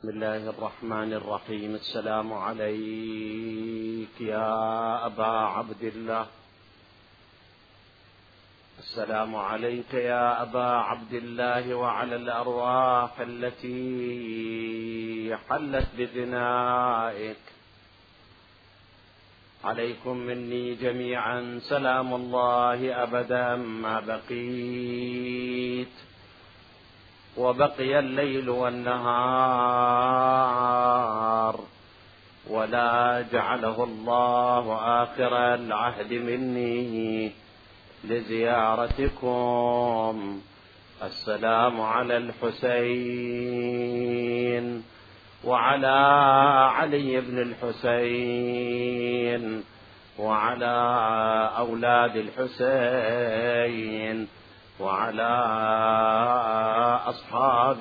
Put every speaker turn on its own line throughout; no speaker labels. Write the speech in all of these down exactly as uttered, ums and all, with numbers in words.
بسم الله الرحمن الرحيم. السلام عليك يا أبا عبد الله. السلام عليك يا أبا عبد الله وعلى الأرواح التي حلت بفنائك. عليكم مني جميعا سلام الله أبدا ما بقيت وبقي الليل والنهار، ولا جعله الله آخر العهد مني لزيارتكم. السلام على الحسين وعلى علي بن الحسين وعلى أولاد الحسين وعلى أصحاب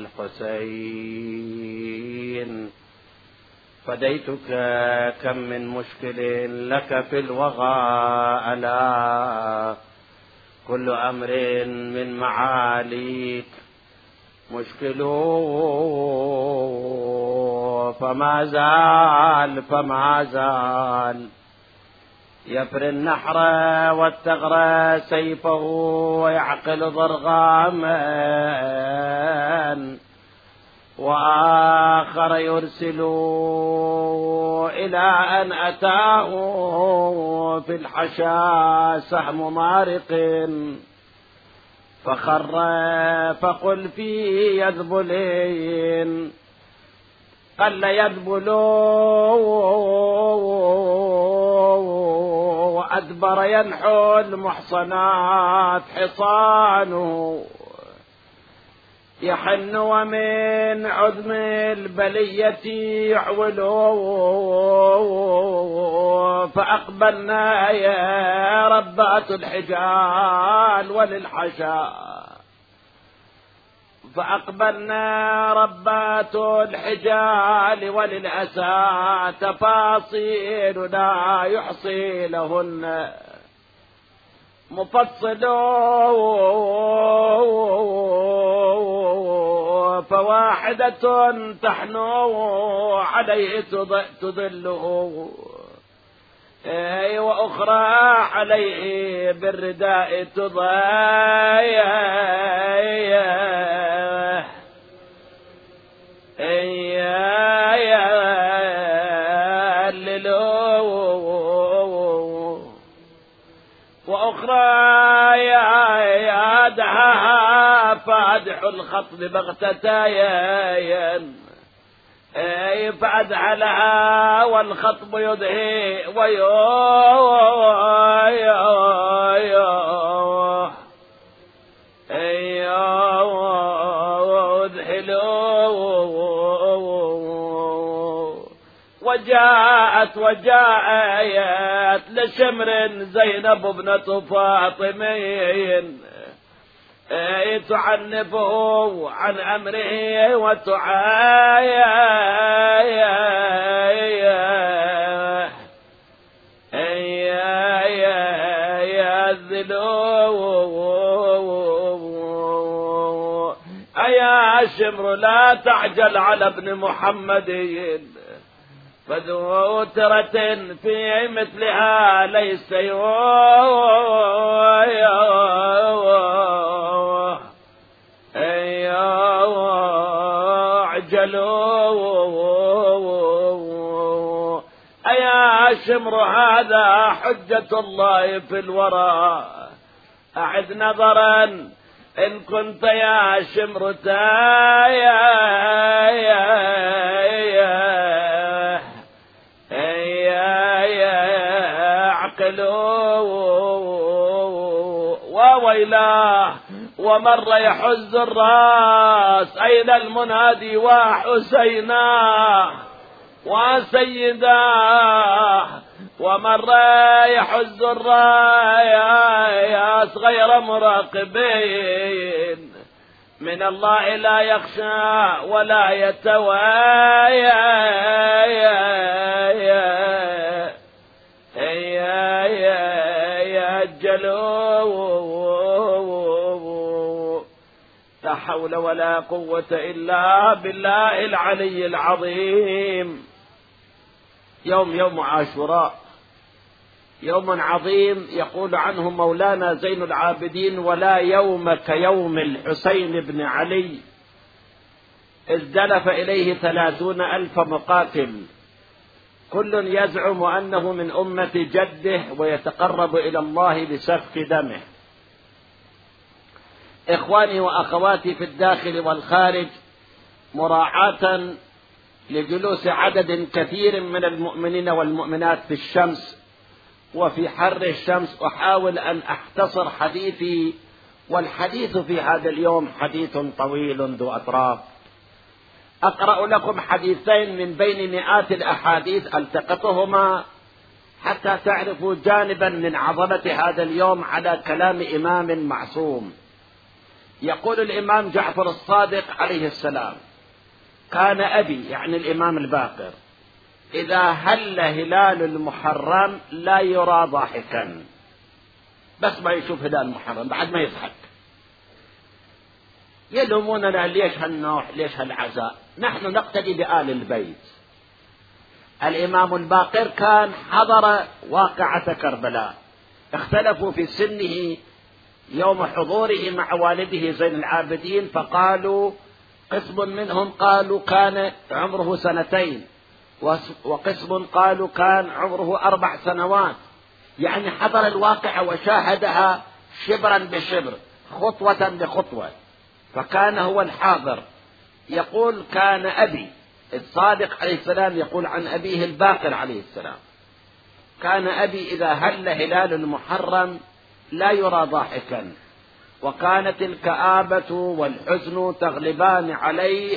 الحسين. فديتك كم من مشكل لك في الوغى، ألا كل أمر من معاليك مشكل، فما زال فما زال يفر النحر والثغر سيفه ويعقل ضرغاما، وآخر يرسل إلى أن أتاه في الحشا سهم مارق فخر فقل فيه يذبلين قل يذبلوا وأدبر ينحو المحصنات حصانه، يحن ومن عظم البلية يعولوا، فأقبلنا يا ربات الحجال وللحشا، فأقبلنا ربات الحجال وللأسى، تفاصيل لا يحصي لهن مفصل، فواحدة تحنو عليه تضله، وأخرى عليه بالرداء تضايا، وأخرى يدها فادح الخطب بغتتايا، فأدعى لها والخطب يدهي ويذهلوا. وجاءت وجاءت لشمر زينب ابنة فاطمين تعنفه عن أمره وتعايا يذلوا. أيا شمر لا تعجل على ابن محمد، فذو ترة في مثلها ليس يعجلوا. أيا شمر هذا حجة الله في الورى، أعد نظرا إن كنت يا شمر تايا وويلاه ومر يحز الراس أين المنادي وحسيناه وسيداه، ومر يحز الراس غير مراقبين من الله لا يخشى ولا يتوايا يجلوا. حول ولا قوة إلا بالله العلي العظيم. يوم يوم عاشوراء يوم عظيم يقول عنه مولانا زين العابدين: ولا يوم كيوم الحسين بن علي، ازدلف إليه ثلاثون ألف مقاتل، كل يزعم أنه من أمة جده ويتقرب إلى الله بسفك دمه. إخواني وأخواتي في الداخل والخارج، مراعاة لجلوس عدد كثير من المؤمنين والمؤمنات في الشمس وفي حر الشمس، أحاول أن أختصر حديثي، والحديث في هذا اليوم حديث طويل ذو أطراف. أقرأ لكم حديثين من بين مئات الأحاديث التقطهما حتى تعرفوا جانبا من عظمة هذا اليوم على كلام إمام معصوم. يقول الإمام جعفر الصادق عليه السلام: كان أبي، يعني الإمام الباقر، إذا هل هلال المحرم لا يرى ضاحكا، بس ما يشوف هلال المحرم بعد ما يضحك. يلوموننا ليش هالنوح، ليش هالعزاء؟ نحن نقتدي بآل البيت. الإمام الباقر كان حضر واقعة كربلاء، اختلفوا في سنه يوم حضوره مع والده زين العابدين، فقالوا قسم منهم قالوا كان عمره سنتين، وقسم قالوا كان عمره أربع سنوات، يعني حضر الواقعة وشاهدها شبرا بشبر، خطوة بخطوة، فكان هو الحاضر. يقول: كان أبي الصادق عليه السلام يقول عن أبيه الباقر عليه السلام: كان أبي إذا هل هلال المحرم لا يرى ضاحكا، وكانت الكآبة والحزن تغلبان عليه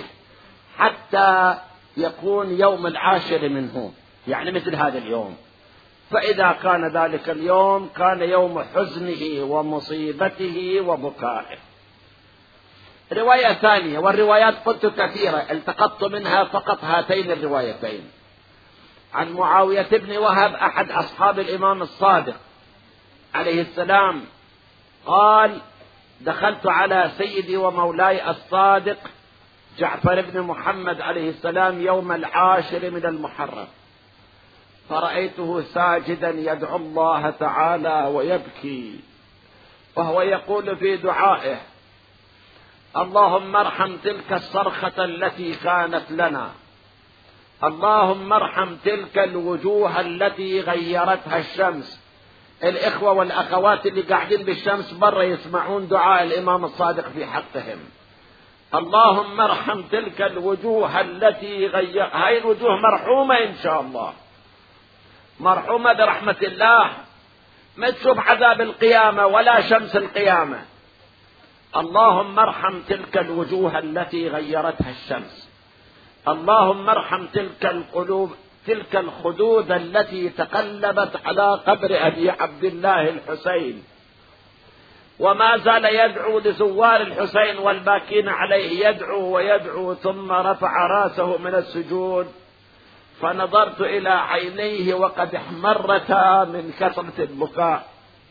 حتى يكون يوم العاشر منه، يعني مثل هذا اليوم. فإذا كان ذلك اليوم كان يوم حزنه ومصيبته وبكائه. رواية ثانية، والروايات قلت كثيرة، التقطت منها فقط هاتين الروايتين، عن معاوية بن وهب أحد أصحاب الإمام الصادق عليه السلام قال: دخلت على سيدي ومولاي الصادق جعفر بن محمد عليه السلام يوم العاشر من المحرم، فرأيته ساجدا يدعو الله تعالى ويبكي، وهو يقول في دعائه: اللهم ارحم تلك الصرخة التي كانت لنا، اللهم ارحم تلك الوجوه التي غيرتها الشمس. الإخوة والأخوات اللي قاعدين بالشمس برا يسمعون دعاء الإمام الصادق في حقهم: اللهم ارحم تلك الوجوه التي غير. هاي الوجوه مرحومة إن شاء الله، مرحومة برحمة الله، ما تشوف عذاب القيامة ولا شمس القيامة. اللهم ارحم تلك الوجوه التي غيرتها الشمس، اللهم ارحم تلك القلوب، تلك الخدود التي تقلبت على قبر أبي عبد الله الحسين. وما زال يدعو لزوار الحسين والباكين عليه، يدعو ويدعو، ثم رفع راسه من السجود فنظرت إلى عينيه وقد احمرتا من كثرة البكاء،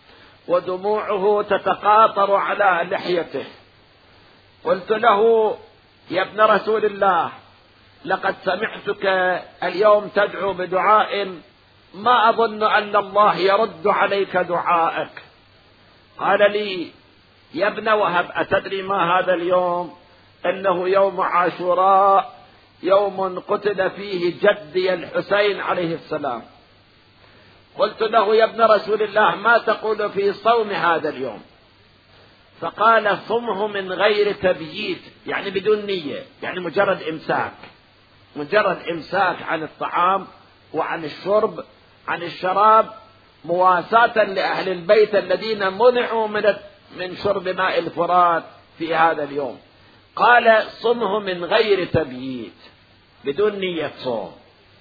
ودموعه تتقاطر على لحيته. قلت له: يا ابن رسول الله، لقد سمعتك اليوم تدعو بدعاء ما أظن أن الله يرد عليك دعاءك. قال لي: يا ابن وهب، أتدري ما هذا اليوم؟ إنه يوم عاشوراء، يوم قتل فيه جدي الحسين عليه السلام. قلت له: يا ابن رسول الله، ما تقول في صوم هذا اليوم؟ فقال: صمه من غير تبييت، يعني بدون نية، يعني مجرد إمساك، مجرد إمساك عن الطعام وعن الشرب، عن الشراب، مواساة لأهل البيت الذين منعوا من من شرب ماء الفرات في هذا اليوم. قال: صمه من غير تبييت، بدون نية صوم،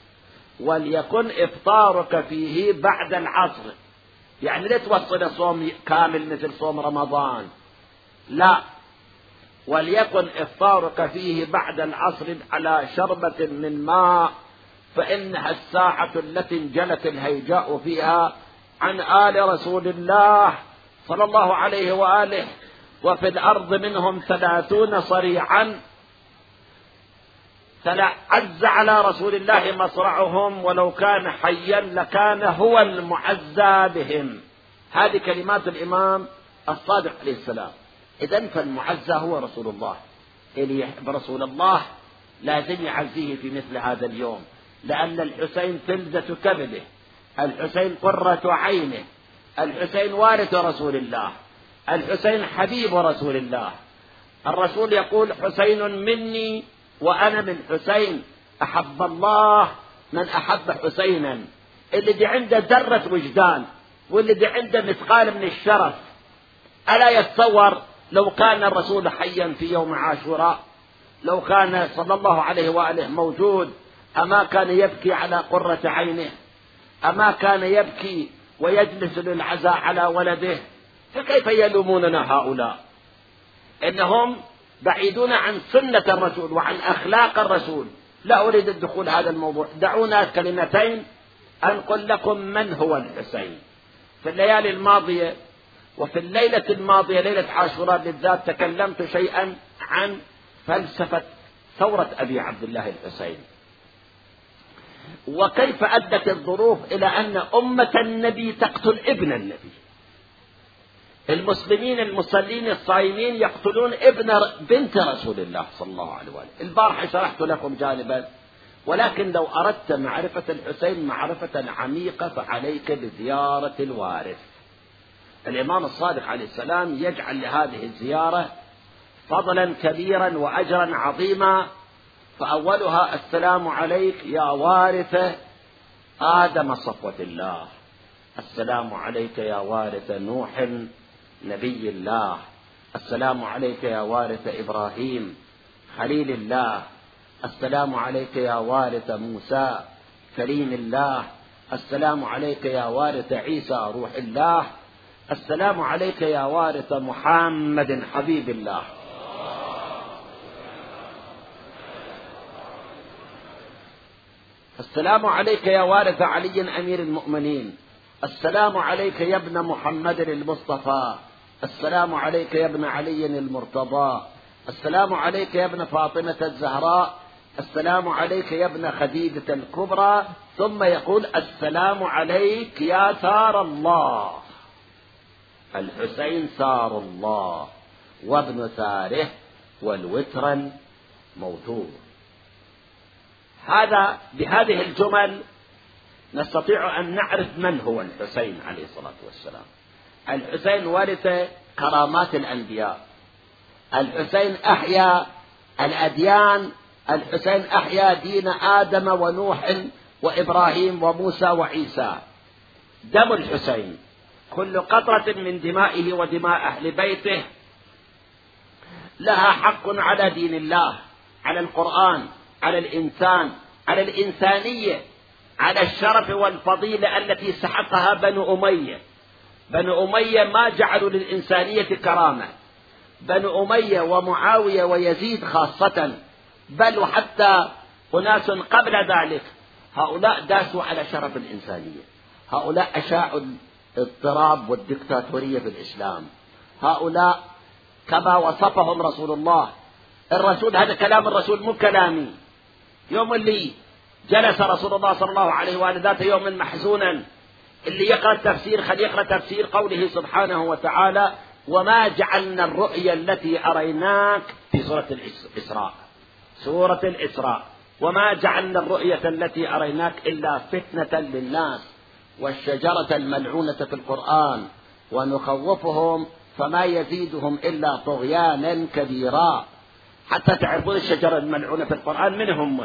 وليكن إفطارك فيه بعد العصر، يعني لا توصل صوم كامل مثل صوم رمضان، لا، وليكن إفطارك فيه بعد العصر على شربة من ماء، فإنها الساعة التي انجلت الهيجاء فيها عن آل رسول الله صلى الله عليه وآله وفي الأرض منهم ثلاثون صريعا، فلا عز على رسول الله مصرعهم، ولو كان حيا لكان هو المعزى بهم. هذه كلمات الإمام الصادق عليه السلام. إذن فالمعزى هو رسول الله، اللي يحب رسول الله لازم يعزيه في مثل هذا اليوم، لأن الحسين فلذة كبده، الحسين قرة عينه، الحسين وارث رسول الله، الحسين حبيب رسول الله. الرسول يقول حسين مني وأنا من حسين، أحب الله من أحب حسينا. اللي دي عنده ذرة وجدان، واللي دي عنده مثقال من الشرف، ألا يتصور لو كان الرسول حيا في يوم عاشوراء، لو كان صلى الله عليه وآله موجود، أما كان يبكي على قرة عينه؟ أما كان يبكي ويجلس للعزاء على ولده؟ فكيف يلوموننا هؤلاء؟ إنهم بعيدون عن سنة الرسول وعن أخلاق الرسول. لا أريد الدخول هذا الموضوع، دعونا كلمتين أنقل لكم من هو الحسين. في الليالي الماضية وفي الليلة الماضية ليلة عاشوراء بالذات تكلمت شيئا عن فلسفة ثورة أبي عبد الله الحسين، وكيف أدت الظروف إلى أن أمة النبي تقتل ابن النبي. المسلمين المصلين الصائمين يقتلون ابن بنت رسول الله صلى الله عليه وآله. البارحة شرحت لكم جانبا، ولكن لو أردت معرفة الحسين معرفة عميقة فعليك بزيارة الوارث. الإمام الصادق عليه السلام يجعل لهذه الزيارة فضلا كبيرا وأجرا عظيما، فأولها السلام عليك يا وارث آدم صفوة الله، السلام عليك يا وارث نوح نبي الله، السلام عليك يا وارث إبراهيم خليل الله، السلام عليك يا وارث موسى كريم الله، السلام عليك يا وارث عيسى روح الله، السلام عليك يا وارث محمد حبيب الله. السلام عليك يا وارث علي أمير المؤمنين، السلام عليك يا ابن محمد المصطفى، السلام عليك يا ابن علي المرتضى، السلام عليك يا ابن فاطمة الزهراء، السلام عليك يا ابن خديجة الكبرى، ثم يقول السلام عليك يا ثار الله. الحسين ثار الله وابن ثاره والوتر الموتور. هذا بهذه الجمل نستطيع أن نعرف من هو الحسين عليه الصلاة والسلام. الحسين ورث كرامات الأنبياء، الحسين أحيا الأديان، الحسين أحيا دين آدم ونوح وإبراهيم وموسى وعيسى. دم الحسين كل قطرة من دمائه ودماء أهل بيته لها حق على دين الله، على القرآن، على الإنسان، على الإنسانية، على الشرف والفضيلة التي سحقها بنو أمية. بنو أمية ما جعلوا للإنسانية كرامة، بنو أمية ومعاوية ويزيد خاصة، بل وحتى أناس قبل ذلك، هؤلاء داسوا على شرف الإنسانية، هؤلاء أشاعوا الاضطراب والدكتاتورية في الإسلام، هؤلاء كما وصفهم رسول الله. الرسول هذا كلام الرسول مو كلامي. يوم اللي جلس رسول الله صلى الله عليه وآله ذات يوم محزونا، اللي يقرأ التفسير خلي يقرأ تفسير قوله سبحانه وتعالى وما جعلنا الرؤيا التي أريناك في سورة الإسراء، سورة الإسراء، وما جعلنا الرؤية التي أريناك إلا فتنة للناس والشجرة الملعونة في القرآن ونخوفهم فما يزيدهم إلا طغيانا كبيرا. حتى تعرفون الشجرة الملعونة في القرآن من هم؟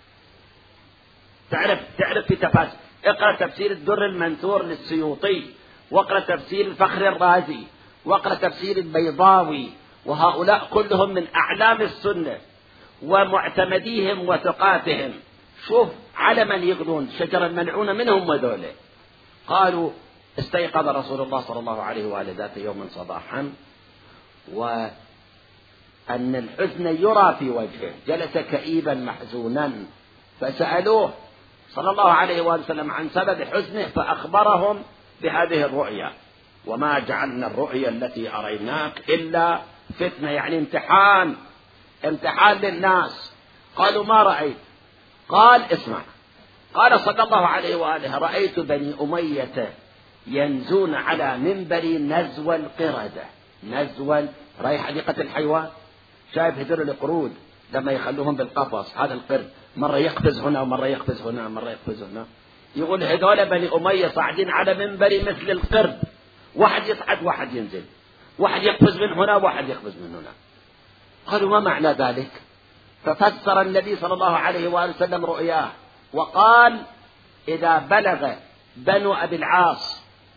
تعرف تعرف في تفاسير، اقرأ تفسير الدر المنثور للسيوطي، واقرأ تفسير الفخر الرازي، واقرأ تفسير البيضاوي، وهؤلاء كلهم من أعلام السنة ومعتمديهم وثقاتهم. شوف على من يقولون الشجرة الملعونة منهم وذولا. قالوا استيقظ رسول الله صلى الله عليه وآله ذات يوم صباحا وأن الحزن يرى في وجهه، جلس كئيبا محزونا، فسألوه صلى الله عليه وآله وسلم عن سبب حزنه، فأخبرهم بهذه الرؤيا. وما جعلنا الرؤيا التي أريناك إلا فتنة، يعني امتحان، امتحان للناس. قالوا ما رأيت؟ قال اسمع، قال صلى الله عليه وآله: رأيت بني أمية ينزون على منبري نزو القردة. نزو رأي حديقة الحيوان، شايف هذول القرود لما يخلوهم بالقفص، هذا القرد مرة يقفز هنا ومرة يقفز هنا مرة يقفز هنا. يقول هذول بني أمية صاعدين على منبري مثل القرد، واحد يصعد واحد ينزل، واحد يقفز من هنا واحد يقفز من هنا. قالوا ما معنى ذلك؟ ففسر النبي صلى الله عليه وآله وسلم رؤياه وقال: إذا بلغ بنو أبي العاص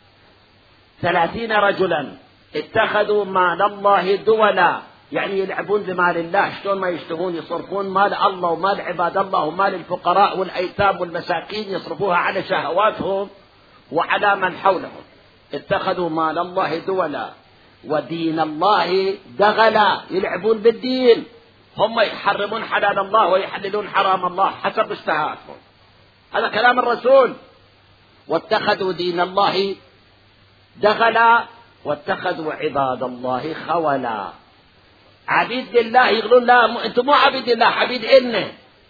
ثلاثين رجلا اتخذوا مال الله دولا، يعني يلعبون بمال الله، شلون ما يشتهون يصرفون مال الله ومال عباد الله ومال الفقراء والأيتام والمساكين، يصرفوها على شهواتهم وعلى من حولهم. اتخذوا مال الله دولا ودين الله دغلا، يلعبون بالدين، هم يحرمون حلال الله ويحللون حرام الله حسب اشتهاتهم. هذا كلام الرسول. واتخذوا دين الله دغلا واتخذوا عباد الله خولا. عبيد لله يقولون لا انتم مو عبيد الله، عبيد إنه.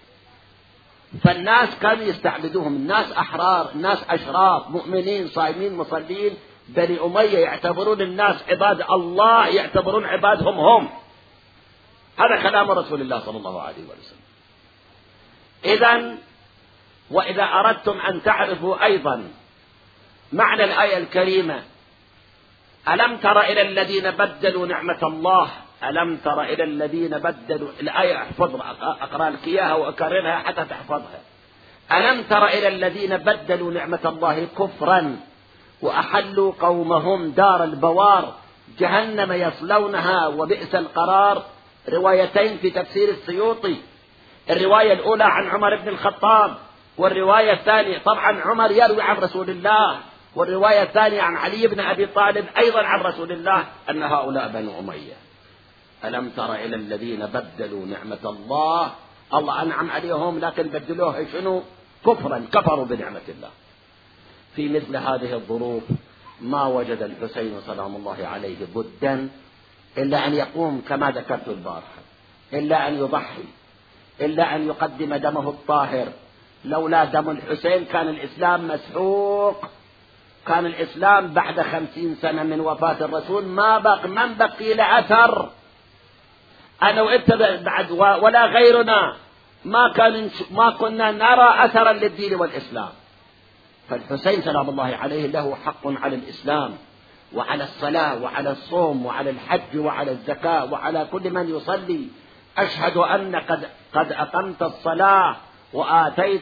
فالناس كانوا يستعبدوهم، الناس أحرار، الناس أشراف، مؤمنين صائمين مصلين. بني أمية يعتبرون الناس عباد الله، يعتبرون عبادهم هم. هذا كلام رسول الله صلى الله عليه وسلم. إذن وإذا أردتم أن تعرفوا أيضا معنى الآية الكريمة: ألم تر إلى الذين بدلوا نعمة الله، ألم تر إلى الذين بدلوا، الآية احفظها، أقرأ لك إياها وأكررها حتى تحفظها. ألم تر إلى الذين بدلوا نعمة الله كفرا وأحلوا قومهم دار البوار جهنم يصلونها وبئس القرار. روايتين في تفسير السيوطي، الرواية الأولى عن عمر بن الخطاب، والرواية الثانية طبعا عمر يروي عن رسول الله، والرواية الثانية عن علي بن أبي طالب أيضا عن رسول الله أن هؤلاء بنو أمية. ألم تر إلى الذين بدلوا نعمة الله، الله أنعم عليهم لكن بدلوها شنو؟ كفرا، كفروا بنعمة الله. في مثل هذه الظروف ما وجد الحسين سلام الله عليه بدا إلا أن يقوم كما ذكرت البارحة، إلا أن يضحي، إلا أن يقدم دمه الطاهر. لولا دم الحسين كان الإسلام مسحوق، كان الإسلام بعد خمسين سنة من وفاة الرسول ما بق من بقي لأثر. أنا وإنت بعد ولا غيرنا ما كان ما كنا نرى أثرا للدين والإسلام. فالحسين سلام الله عليه له حق على الإسلام وعلى الصلاة وعلى الصوم وعلى الحج وعلى الزكاة وعلى كل من يصلي. أشهد أن قد, قد أقمت الصلاة وآتيت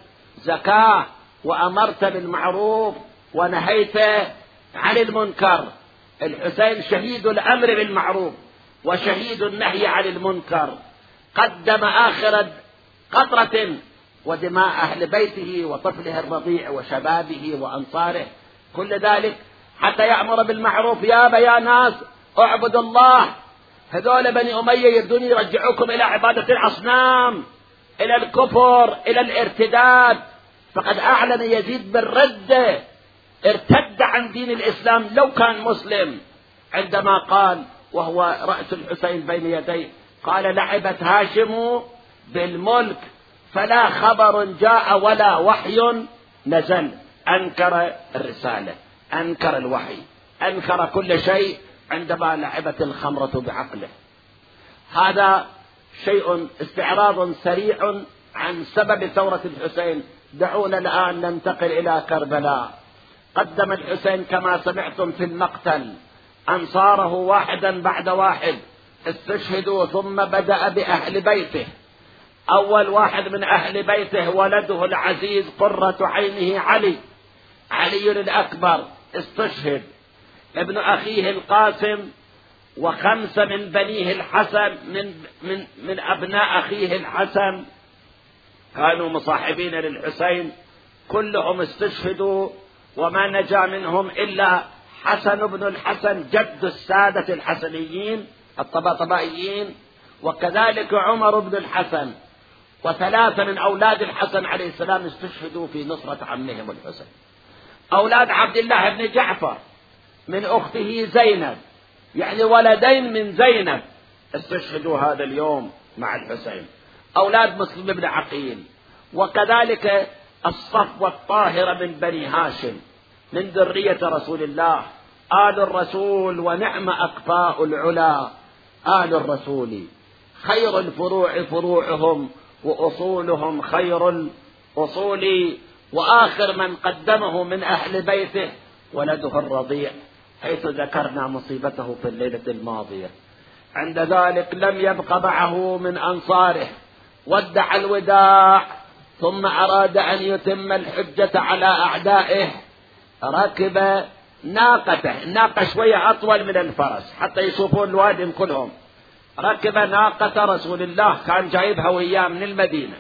الزكاة وأمرت بالمعروف ونهيت عن المنكر. الحسين شهيد الأمر بالمعروف وشهيد النهي عن المنكر، قدم آخر قطرة ودماء أهل بيته وطفله الرضيع وشبابه وأنصاره، كل ذلك حتى يأمر بالمعروف. يا بيا ناس اعبدوا الله. هذول بني أمية يريدون يرجعوكم إلى عبادة الأصنام، إلى الكفر، إلى الارتداد. فقد أعلن يزيد بالردة، ارتد عن دين الإسلام لو كان مسلم، عندما قال وهو رأس الحسين بين يديه، قال: لعبت هاشم بالملك فلا خبر جاء ولا وحي نزل. أنكر الرسالة، أنكر الوحي، أنكر كل شيء عندما لعبت الخمرة بعقله. هذا شيء استعراض سريع عن سبب ثورة الحسين. دعونا الآن ننتقل إلى كربلاء. قدم الحسين كما سمعتم في المقتل أنصاره واحدا بعد واحد، استشهدوا، ثم بدأ بأهل بيته. أول واحد من أهل بيته ولده العزيز قرة عينه علي، علي الأكبر استشهد، ابن أخيه القاسم وخمسة من بنيه الحسن من, من, من أبناء أخيه الحسن كانوا مصاحبين للحسين، كلهم استشهدوا، وما نجا منهم إلا حسن بن الحسن جد السادة الحسنيين الطباطبائيين، وكذلك عمر بن الحسن، وثلاثة من أولاد الحسن عليه السلام استشهدوا في نصرة عمهم الحسين. أولاد عبد الله بن جعفر من أخته زينب، يعني ولدين من زينب استشهدوا هذا اليوم مع الحسين، أولاد مسلم بن عقيل. وكذلك الصفوة الطاهرة من بني هاشم من ذرية رسول الله، آل الرسول ونعم أقفاء العلا آل الرسول، خير الفروع فروعهم وأصولهم خير الأصول. وآخر من قدمه من أهل بيته ولده الرضيع، حيث ذكرنا مصيبته في الليلة الماضية. عند ذلك لم يبق معه من أنصاره، ودع الوداع، ثم أراد أن يتم الحجة على أعدائه، ركب ناقته، الناقة شوية أطول من الفرس حتى يشوفون الوادم كلهم، ركب ناقة رسول الله كان جايبها وياه من المدينة،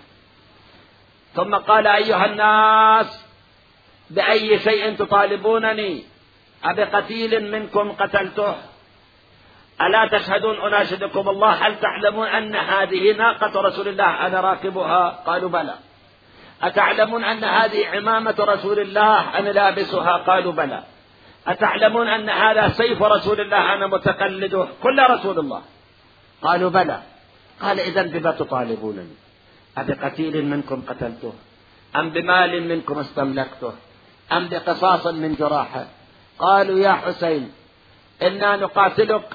ثم قال: أيها الناس، بأي شيء تطالبونني؟ أبقتيل منكم قتلته؟ ألا تشهدون أناشدكم الله، هل تعلمون أن هذه ناقة رسول الله أنا راكبها؟ قالوا: بلى. أتعلمون أن هذه عمامة رسول الله أنا لابسها؟ قالوا: بلى. أتعلمون أن هذا سيف رسول الله أنا متقلده؟ كل رسول الله. قالوا: بلى. قال: إذن بما تطالبونني؟ أبقتيل منكم قتلته، أم بمال منكم استملكته، أم بقصاص من جراحة؟ قالوا: يا حسين، إنا نقاتلك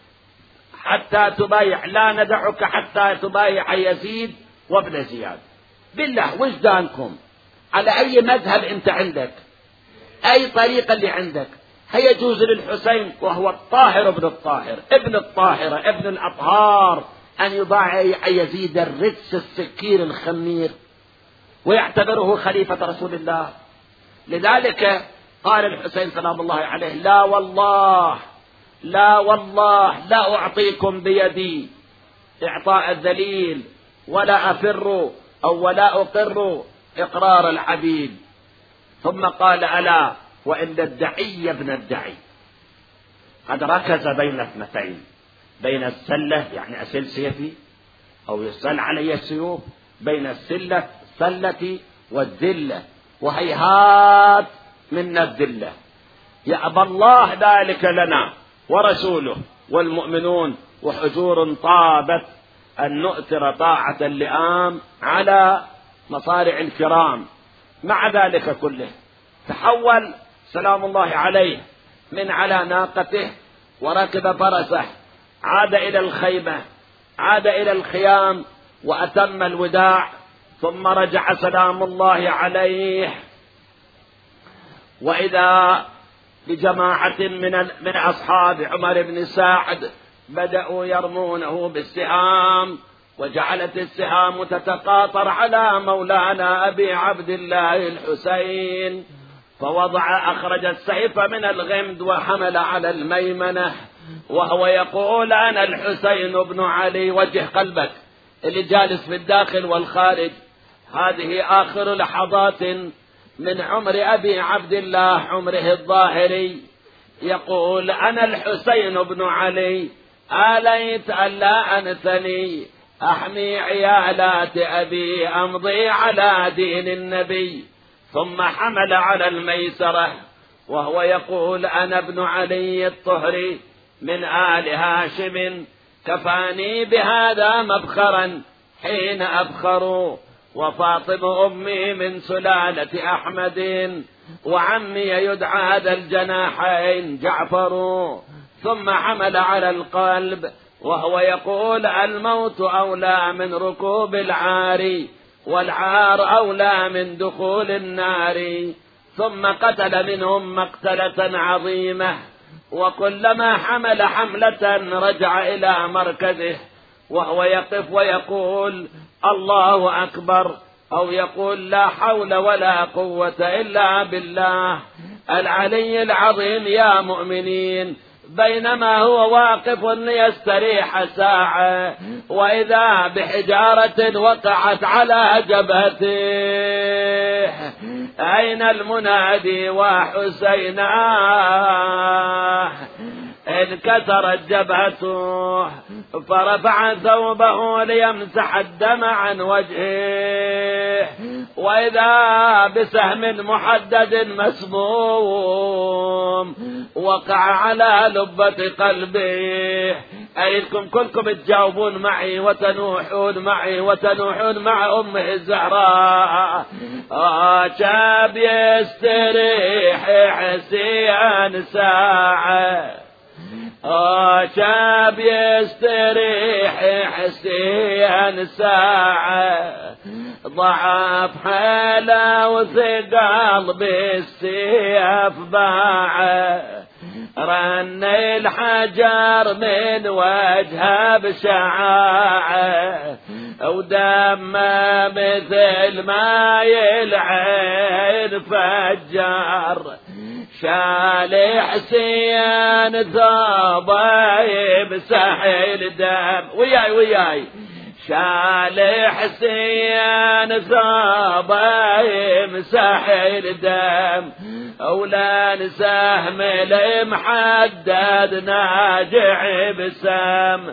حتى تبايع، لا ندعك حتى تبايع يزيد وابن زياد. بالله وجدانكم، على أي مذهب أنت عندك، أي طريقة اللي عندك، هي يجوز للحسين وهو الطاهر ابن الطاهر ابن الطاهرة ابن الأطهار أن يبايع يزيد الرجس السكير الخمير ويعتبره خليفة رسول الله؟ لذلك قال الحسين سلام الله عليه: لا والله لا والله لا أعطيكم بيدي إعطاء الذليل، ولا أفر أو ولا أقر إقرار العبيد. ثم قال: ألا وإن الدعي ابن الدعي قد ركز بين اثنتين، بين السلة يعني أسل سيفي أو يسل علي السيوف، بين السلة سلتي والذلة، وهيهات منا الذلة. يأبى الله ذلك لنا ورسوله والمؤمنون، وحجور طابت أن نؤثر طاعة اللئام على مصارع الكرام. مع ذلك كله تحول سلام الله عليه من على ناقته وركب فرسه، عاد إلى الخيمة، عاد إلى الخيام وأتم الوداع، ثم رجع سلام الله عليه، وإذا بجماعة من من أصحاب عمر بن سعد بدأوا يرمونه بالسهام، وجعلت السهام تتقاطر على مولانا أبي عبد الله الحسين، فوضع أخرج السيف من الغمد وحمل على الميمنة وهو يقول: أنا الحسين بن علي. وجه قلبك اللي جالس في الداخل والخارج، هذه آخر لحظات من عمر أبي عبد الله عمره الظاهري، يقول: أنا الحسين بن علي، آليت ألا أنثني، أحمي عيالات أبي، أمضي على دين النبي. ثم حمل على الميسرة وهو يقول: أنا ابن علي الطهري من آل هاشم، كفاني بهذا مبخرا حين أبخر، وفاطمة أمي من سلالة أحمد، وعمي يدعى ذا الجناحين جعفر. ثم حمل على القلب وهو يقول: الموت أولى من ركوب العار، والعار أولى من دخول النار. ثم قتل منهم مقتلة عظيمة، وكلما حمل حملة رجع إلى مركزه وهو يقف ويقول: الله أكبر، أو يقول: لا حول ولا قوة إلا بالله العلي العظيم يا مؤمنين. بينما هو واقف ليستريح ساعة، وإذا بحجارة وقعت على جبهته. أين المنادي وحسينا؟ انكسرت جبهته، فرفع ثوبه ليمسح الدم عن وجهه، وإذا بسهم محدد مسموم وقع على لبة قلبه. أريدكم كلكم تجاوبون معي وتنوحون معي وتنوحون مع أمه الزهراء. شاب يستريح حسين ساعة، شاب يستريح حسين ساعة، ضعف حاله وثقل بالسيف باعه، رن الحجر من وجهه بشعاعه، ودمه مثل ما العين فجر، شال حسين ثوبه يمسح الدم. وياي وياي شال حسين ثوبه يمسح الدم، أولان سهم المحدد ناجع بسم،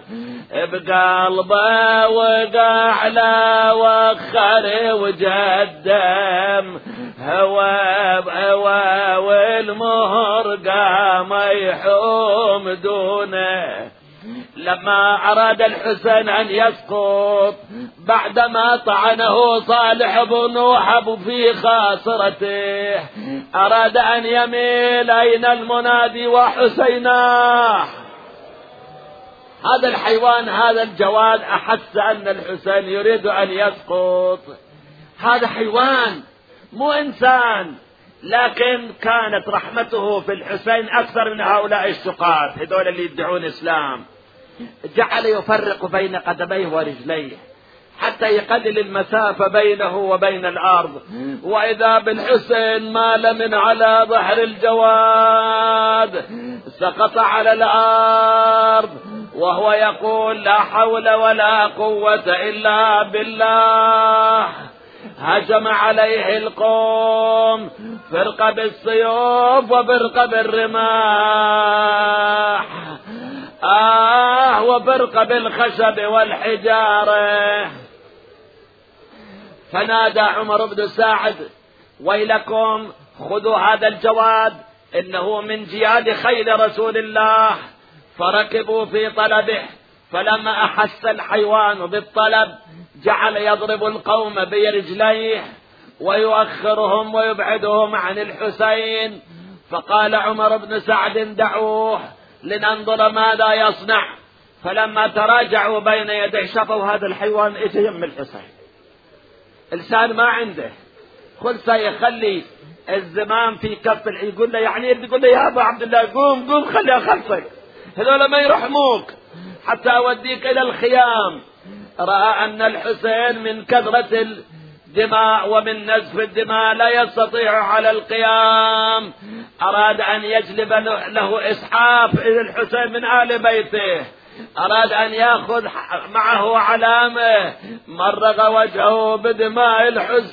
بقلبه وقع له وخر وجدم، هوى بهوى والمهر قام يحوم دونه. لما أراد الحسين أن يسقط بعدما طعنه صالح بن وحب في خاصرته، أراد أن يميل أين المنادي وحسيناه. هذا الحيوان هذا الجواد أحس أن الحسين يريد أن يسقط. هذا حيوان مو إنسان، لكن كانت رحمته في الحسين أكثر من هؤلاء الشقاة هذول اللي يدعون إسلام. جعل يفرق بين قدميه ورجليه حتى يقلل المسافة بينه وبين الأرض. وإذا بالحسين مال من على ظهر الجواد سقط على الأرض وهو يقول لا حول ولا قوة إلا بالله. هجم عليه القوم فرقة بالسيوف وفرقة بالرماح، آه وفرقة بالخشب والحجارة. فنادى عمر بن سعد ويلكم خذوا هذا الجواد إنه من جياد خيل رسول الله. فركبوا في طلبه، فلما أحس الحيوان بالطلب جعل يضرب القوم برجليه ويؤخرهم ويبعدهم عن الحسين. فقال عمر بن سعد دعوه لننظر ماذا يصنع. فلما تراجعوا بين يديه شافوا هذا الحيوان اجى يم الحسين، لسان ما عنده، خل سيخلي الزمام في كف. يقول له يعني يقول له يا ابو عبد الله قوم قوم خلي اخلصك، هذول ما يرحموك حتى اوديك الى الخيام. راى ان الحسين من كثرة الدماء ومن نزف الدماء لا يستطيع على القيام. أراد أن يجلب له إسحاف إلى الحسين من آل بيته، أراد أن يأخذ معه علامة مرغ وجهه بدماء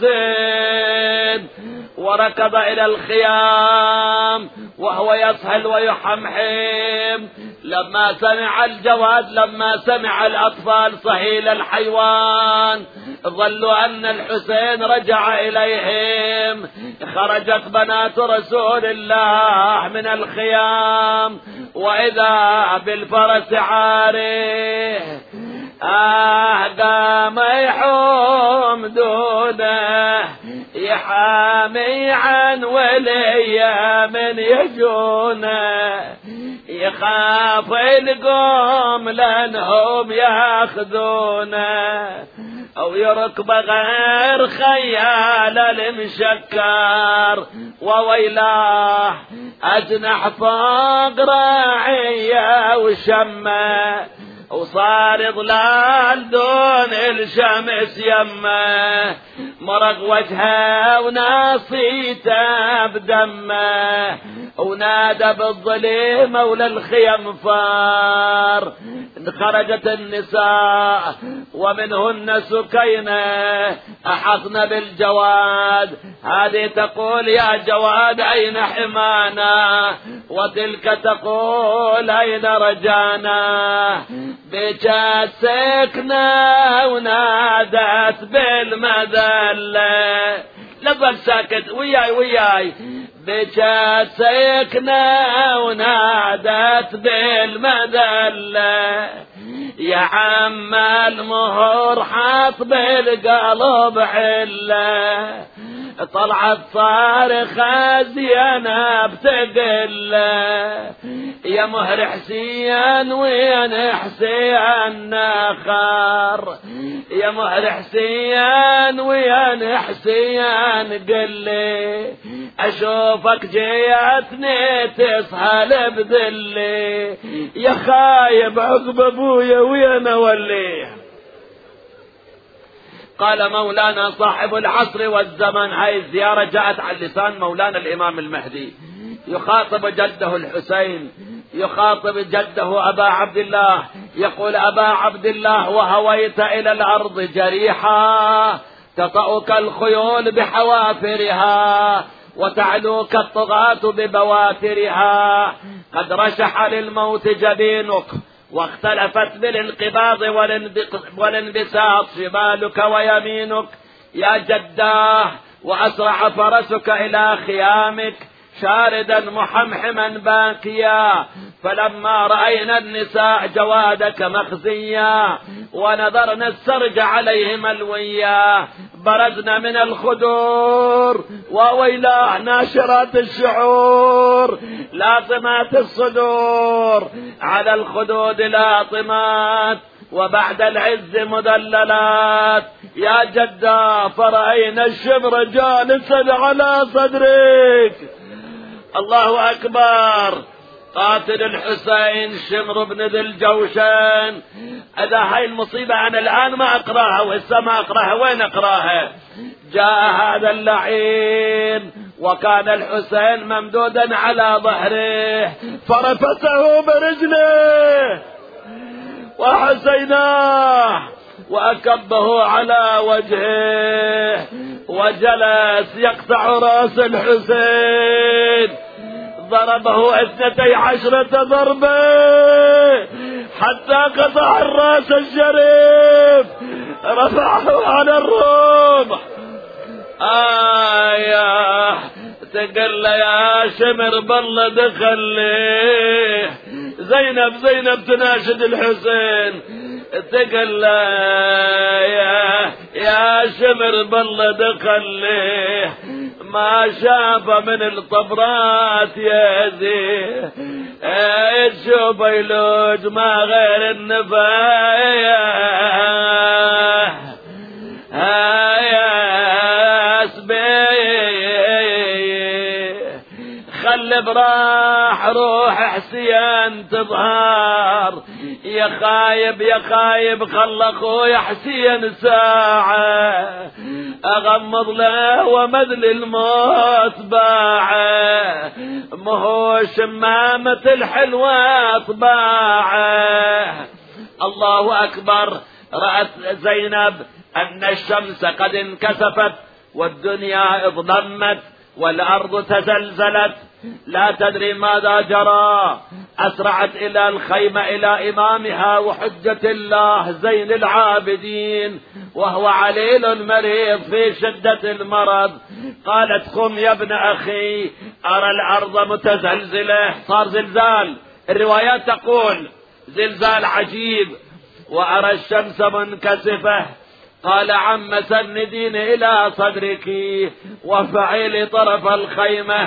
الحسين، وركض إلى الخيام وهو يصهل ويحمحم. لما سمع الجواد لما سمع الأطفال صهيل الحيوان ظلوا أن الحسين رجع إليهم. خرجت بنات رسول الله من الخيام وإذا بالفرس عاريه، آه قام يحوم دونه يحامي عن ولي من يجونه، يخاف القوم لأنهم ياخذونه، أو يركب غير خيال المشكر. وويلاه أجنح فوق راعية وشمه، وصار ظلال دون الشمس يمه، مرق وجهه وناصيته بدمه، ونادى بالظليم مولى الخيم فار. خرجت النساء ومنهن سكينة أحطن بالجواد، هذه تقول يا جواد أين حمانا، وتلك تقول أين رجانا. بجت سكنة ونادت بالمذلة، لفظ ساكت وياي وياي. بجت سكنة ونادت بالمذلة، يا عم المهر حاط بالقلب حلة. طلعت صارخة زينب تقل يا مهر حسين وين حسين ناخر، يا مهر حسين وين حسين قلي اشوفك جيتني تسهل بذلي، يا خايب عقب ابويا وين اوليه. قال مولانا صاحب العصر والزمن، هاي الزيارة جاءت على لسان مولانا الإمام المهدي، يخاطب جده الحسين، يخاطب جده أبا عبد الله، يقول أبا عبد الله وهويت إلى الأرض جريحا تطأك الخيول بحوافرها وتعلوك الطغاة ببواترها، قد رشح للموت جبينك واختلفت بالانقباض والانبساط شمالك ويمينك يا جداه، وأسرع فرسك إلى خيامك شاردا محمحما باكيا. فلما رأينا النساء جوادك مخزيا ونظرنا السرج عليه ملويا، برزنا من الخدور وويلاه ناشرات الشعور لاطمات الصدور، على الخدود لاطمات وبعد العز مدللات. يا جدا فرأينا الشبر جالسا على صدرك. الله أكبر. قاتل الحسين شمر بن ذي الجوشن. إذا هاي المصيبة أنا الآن ما أقراها وإسا ما أقراها وين أقراها؟ جاء هذا اللعين وكان الحسين ممدودا على ظهره فرفسه برجله وحسيناه وأكبه على وجهه وجلس يقطع رأس الحسين، ضربه اثنتي عشرة ضربة حتى قطع الرأس الشريف، رفعه على الرمح. آية تقل يا شمر بالله دخل ليه. زينب زينب تناشد الحسين تقل يا يا شمر بالله دخل ليه، ما شاف من الطبرات يا زي تشوف يلوج ما غير النفايا. يا سبي خلي براح روح حسين تظهر، يا خايب يا خايب خل اخويا حسين ساعة اغمض له ومذل الموت باعه، مهو شمامة الحلوة طباعه. الله اكبر. رأت زينب ان الشمس قد انكسفت والدنيا اضلمت والارض تزلزلت، لا تدري ماذا جرى. أسرعت إلى الخيمة إلى إمامها وحجة الله زين العابدين وهو عليل مريض في شدة المرض. قالت قم يا ابن أخي أرى الأرض متزلزلة، صار زلزال، الروايات تقول زلزال عجيب، وأرى الشمس منكسفة. قال عم سندين إلى صدرك وفعلي طرف الخيمة.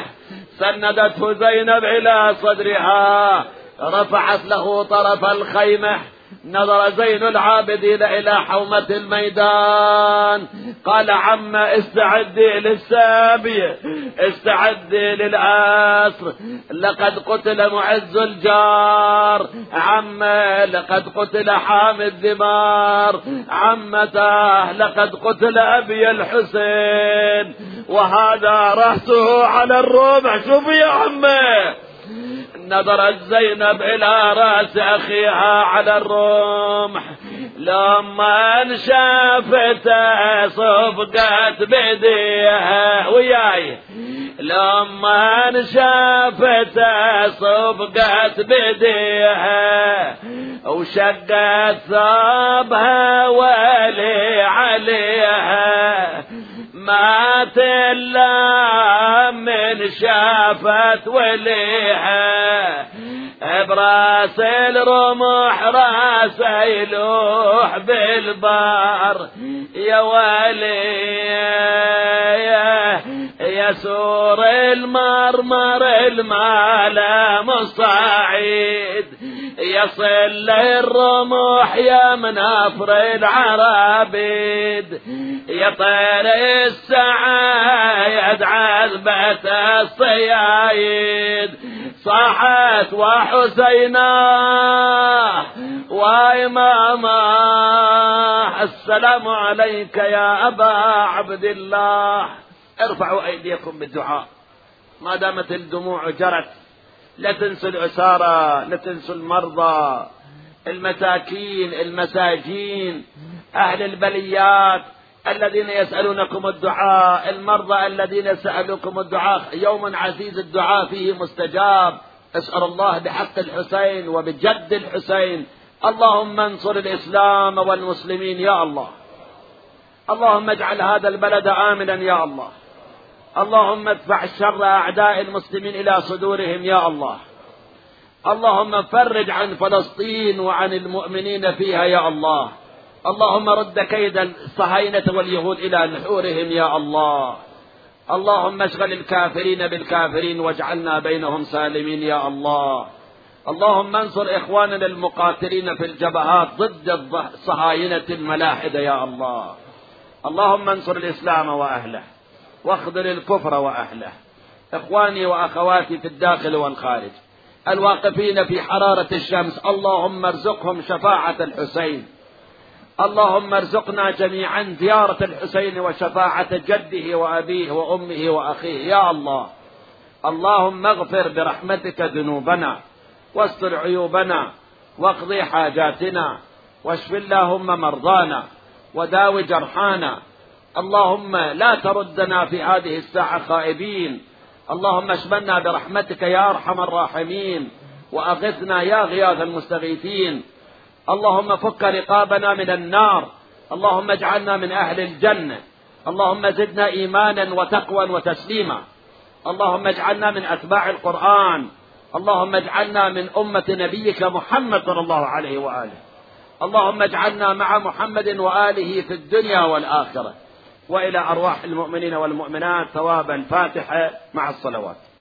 سندته زينب إلى صدرها، رفعت له طرف الخيمة نظر زين العابدين إلى حومة الميدان قال عم استعدي للسابية، استعدي للأسر، لقد قتل معز الجار، عم لقد قتل حامد ذمار، عمته لقد قتل أبي الحسين، وهذا رأسه على الرمح. شوف يا عمي، نظرت زينب إلى رأس أخيها على الرمح، لما شافته صفقت بيديها وياي، لما شافته صفقت بيديها وشقت ثوبها ولي عليها، مات إلا من شافت وليها، براس الرمح راس يلوح بالبار، يا ولي يا سور المرمر المال مصاعد، يصل الرمح يا منافر العرابيد، يا طير السعايد عذبت الصيايد، صاحت وحسينا وإماما، السلام عليك يا أبا عبد الله. ارفعوا أيديكم بالدعاء ما دامت الدموع جرت، لا تنسوا الأسارى، لا تنسوا المرضى، المساكين، المساجين، أهل البليات الذين يسألونكم الدعاء، المرضى الذين يسألوكم الدعاء. يوم عزيز الدعاء فيه مستجاب. اسأل الله بحق الحسين وبجد الحسين، اللهم انصر الإسلام والمسلمين يا الله، اللهم اجعل هذا البلد آمنا يا الله، اللهم ادفع شر أعداء المسلمين إلى صدورهم يا الله، اللهم فرج عن فلسطين وعن المؤمنين فيها يا الله، اللهم رد كيد الصهاينة واليهود إلى نحورهم يا الله، اللهم اشغل الكافرين بالكافرين واجعلنا بينهم سالمين يا الله، اللهم انصر إخواننا المقاتلين في الجبهات ضد الصهاينة الملاحدة يا الله، اللهم انصر الإسلام وأهله واخذل الكفر وأهله. إخواني وأخواتي في الداخل والخارج الواقفين في حرارة الشمس، اللهم ارزقهم شفاعة الحسين، اللهم ارزقنا جميعا زيارة الحسين وشفاعة جده وأبيه وأمه وأخيه يا الله. اللهم اغفر برحمتك ذنوبنا واستر عيوبنا واقضي حاجاتنا واشف اللهم مرضانا وداوي جرحانا، اللهم لا تردنا في هذه الساعة خائبين، اللهم اشملنا برحمتك يا أرحم الراحمين وأغثنا يا غياث المستغيثين، اللهم فك رقابنا من النار، اللهم اجعلنا من أهل الجنة، اللهم زدنا إيمانا وتقوى وتسليما، اللهم اجعلنا من أتباع القرآن، اللهم اجعلنا من أمة نبيك محمد صلى الله عليه وآله، اللهم اجعلنا مع محمد وآله في الدنيا والآخرة. وإلى أرواح المؤمنين والمؤمنات ثواب الفاتحة مع الصلوات.